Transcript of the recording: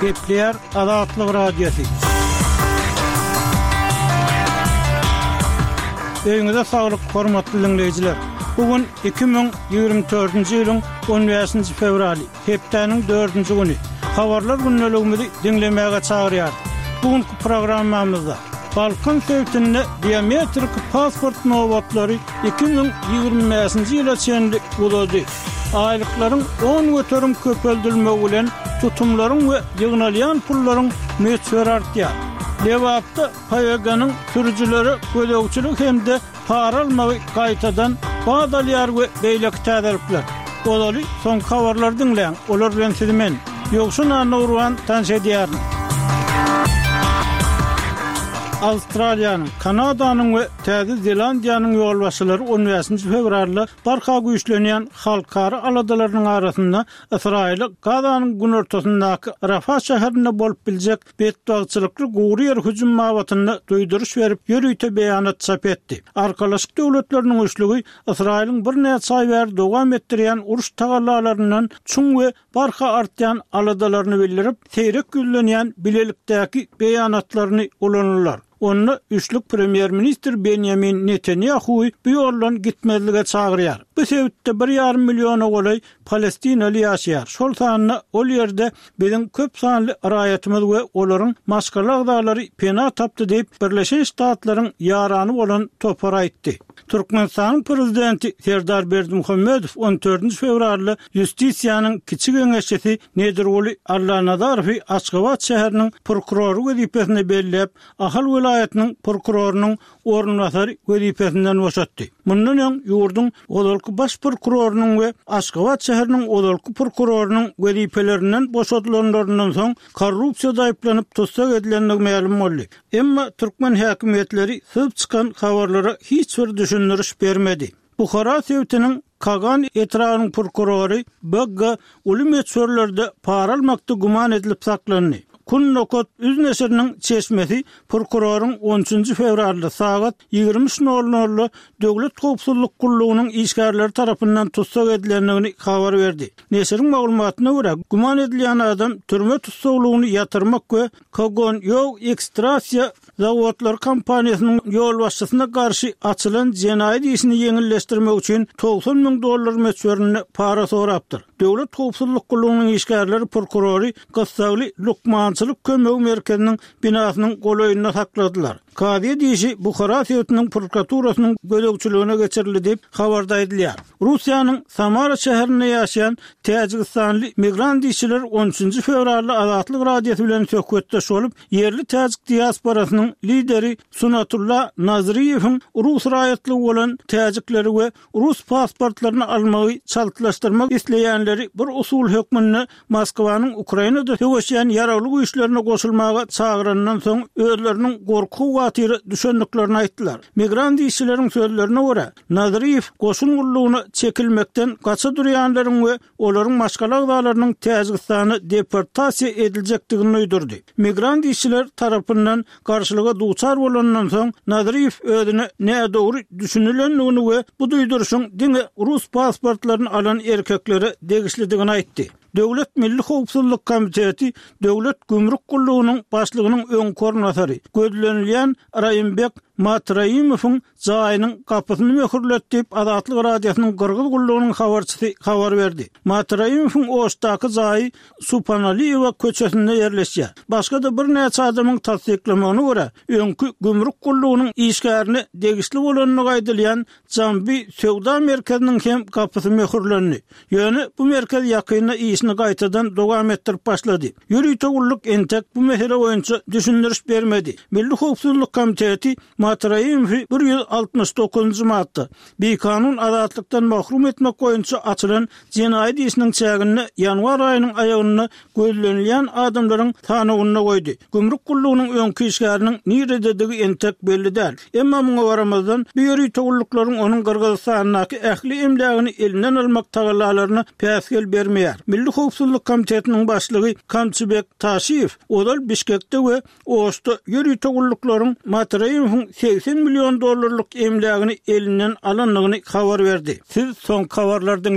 Kepler Azatlyk Radiosu. Öňüňizde saglyk, hormatly dinleýijiler. Bugün 2024-nji ýylyň 15-nji fevraly, hepdeniň 4-nji güni. Habarlar günneligimizi dinlemäge çagyrýar. Bugünkü programmamyzda Balkan Sewtinde biometrik pasport nowatlary 2025-nji ýyla çenli bolady. Aylyklaryň 10 göterim köpeldilmegi bilen tutumlaryň we ýygnalýan pullaryň möçberi artýar. Lewapda paýaganyň sürüjileri gödögçilik hemde para almagy gaýtadan badalýar we beýleki täderipler. Olaly son habarlar dinleýän. Olar bilen sizi men Ýogşun Anurwan tanış edýär. Avustraliýanyň, Kanadanyň we Täze Zelandiýanyň ýolbaşçylary 15-nji fevralda barka güýçlenýän halkara aladalarynyň arasynda Israýil Gazanyň gün ortasyndaky Rafah şäherine bolup biljek betdagçylykly gowry ýer hüjüm mawatyny duýduruş berip ýörüýte beýanat çap etdi. Arkalaşyk döwletleriniň güçlügi Israýilyň bir näçe aýlar dowam etdirýän uruş tagallalaryndan çuň we barka artýan aladalaryny bildirip, seýrek güýlenýän bilelikdäki beýanatlaryny ulanýarlar. Onu üçlük Premier Minister Benjamin Netanyahu bu ýoldan gitmezlige çagyrýar. Bu sebäpde 1,5 milyona golay Palestinaly ýaşaýar. Şol sanyny ol ýerde biziň köp sanly raýatymyz we olaryň maşgala dağlary pena tapdy diýip Birleşen Ştatlaryň ýarany bolan topar aýtdy. Türkmenistanyň prezidenti Serdar Berdimuhammedow 14 fevralda Justisiýanyň kiçik öňeşçisi Nederoly Allanadarowy Aşgabat şäheriniň prokurory wezipesine belläp, Ahal vilayatynyň prokurorunyň ornunasary wezipesinden boşatdy. Mundan öň ýurdun odalky baş prokurorunyň we Aşgabat şäheriniň odalky prokurorunyň wezipelerinden boşatylanlaryndan soň korrupsiýada aýplanyp tutsak edilenligi ma'lum boldy. Emma türkmen häkimetleri syp çykan habarlara hiç bir düşündürüş bermedi. Buhara Sewtiniň Kagan etragynyň prokurory Bagga uly sörlerde para almakda guman edilip saklandy. Kun Nokot Üzneşiriniň çeşmesi prokuroryň 13 fevralda saat 20:00 Döwlet Howpsuzlyk Gullugynyň işgärleri tarapyndan tutsak edilenligini habar berdi. Neşiriň maglumatyna görä, guman edilýän adam türme tutsaklygyny ýatyrmak we Kogon ýok ekstrasiýa zawodlar kompaniýasynyň ýolbaşçysyna garşy açylan jenaýat işini ýeňilleşdirmek üçin $90,000 möçberini para sorapdyr. Döwlet Howpsuzlyk Gullugynyň işgärleri prokurory Gassagly Lukmançylyk kömegi merkeziniň binasynyň golaýyna sakladylar. Kadiýe diýişi Buhara Sewtiniň prokuraturasynyň gödögçiligine geçirildi diýip habarda edilýär. Russiýanyň Samara şäherinde ýaşaýan Täjikistanly migrant işçiler 13 fevralda Azatlyk Radiosu bilen söhbetdeş bolup, yerli täjik diasporasynyň lideri Sunatullah Naziriýewiň Rus raýatlygy bolan täjikleri we Rus pasportlaryny almagy çaltylaşdyrmak isleýänleri bir usul hökmünde Moskwanyň Ukrainada höwüşýän ýaragly güýçlerine goşulmaga çagyranydan soň özleriniň gorku watyry düşündüklerini aýtdylar. Migrant işçileriň sözlerine görä, Naziriýew goşun gullugyny çekilmekden gaça durýanlaryň we olaryň maşgala agdalarynyň Täjikistana deportasiýa ediljekdigini öýdürdi. Migrant işçiler tarapyndan garşylyga duçar bolandan soň Naziriýew özüne näme dogry düşünülenligini we bu duýduruşyň diňe Rus pasportlaryny alan erkeklere degişlidigini aýtdy. Döwlet Milli Howpsuzlyk Komiteti Döwlet Gümrük Gullugynyň başlygynyň öň kornasary gözlenilýän Raýymbek Matraýymowyň jaýynyň kapysyny möhürletip Azatlyk Radiosynyň Gürgüz Gullugynyň habarçysy habar berdi. Matraýymowyň oşdaky jaýy Supanaliýewa köçesinde ýerleşýär. Başga da bir näçe adamyň tasdiklamagyna görä, öňkü Gümrük Gullugynyň işgärini degişli bolanyny gaýdylýan Jambi Sewda merkeziniň hem kapysy möhürlendi. Ýöne bu merkez ýakyna işini gaýtadan dowam etdirip başlady. Ýörüýte gulluk entek bu mesele boýunça düşündürüş bermedi. Milli Howpsuzlyk Komiteti Matraýymowy 169-njy madda bir kanun azatlykdan mahrum etmek boýunça açylan jenaýat işiniň çägini ýanwar aýynyň aýagyna gözlenilýän adamlaryň tanygyna goýdy. Gümrük Gullugynyň öňkü işgäriniň nirededigi entek belli däl. Emma muňa baramazdan bu ýörüýte gulluklaryň onuň Gürgistanyňky ähli emlägini elinden almak tagallalaryna päsgel bermeýär. Milli Howpsuzlyk Komitetining başlygy Kamçybek Taşiýew odal Bişkekde we Oşda ýörüýte gulluklaryň Matraýymowyň $80 milyon emlägini elinden alanlygyny habar berdi. Siz son habarlardan